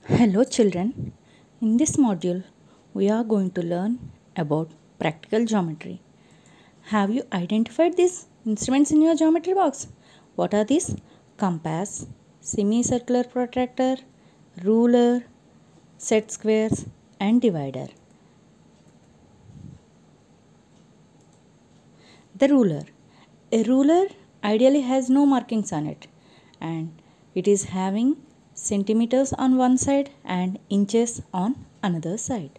Hello children, in this module we are going to learn about practical geometry. Have you identified these instruments in your geometry box? What are these? Compass, semicircular protractor, ruler, set squares and divider. The ruler. A ruler ideally has no markings on it and it is having centimeters on one side and inches on another side.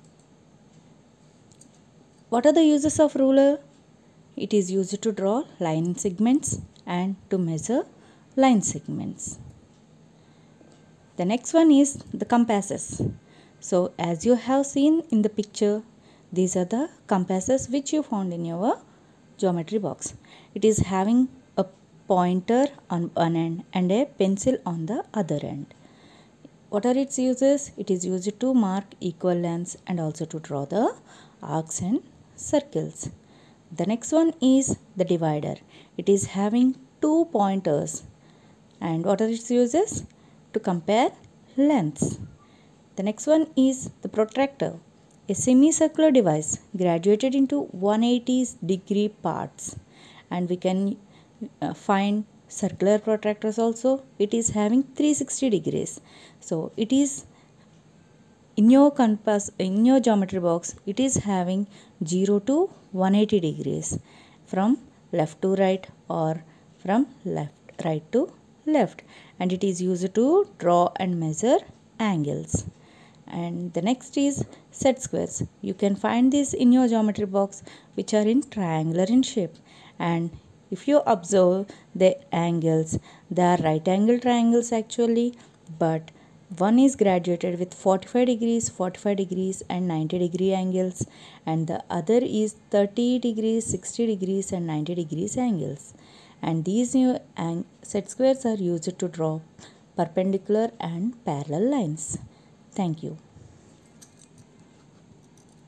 What are the uses of ruler? It is used to draw line segments and to measure line segments. The next one is the compasses. So as you have seen in the picture, these are the compasses which you found in your geometry box. It is having a pointer on one end and a pencil on the other end. What are its uses? It is used to mark equal lengths and also to draw the arcs and circles. The next one is the divider. It is having two pointers. And what are its uses? To compare lengths. The next one is the protractor, a semicircular device graduated into 180-degree parts. And we can find circular protractors also. It is having 360 degrees. So it is in your geometry box, it is having 0 to 180 degrees from left to right or from right to left, and it is used to draw and measure angles. And the next is set squares. You can find this in your geometry box, which are in triangular in shape, and if you observe the angles, they are right angle triangles actually, but one is graduated with 45 degrees, 45 degrees and 90 degree angles, and the other is 30 degrees, 60 degrees and 90 degrees angles. And these new set squares are used to draw perpendicular and parallel lines. Thank you.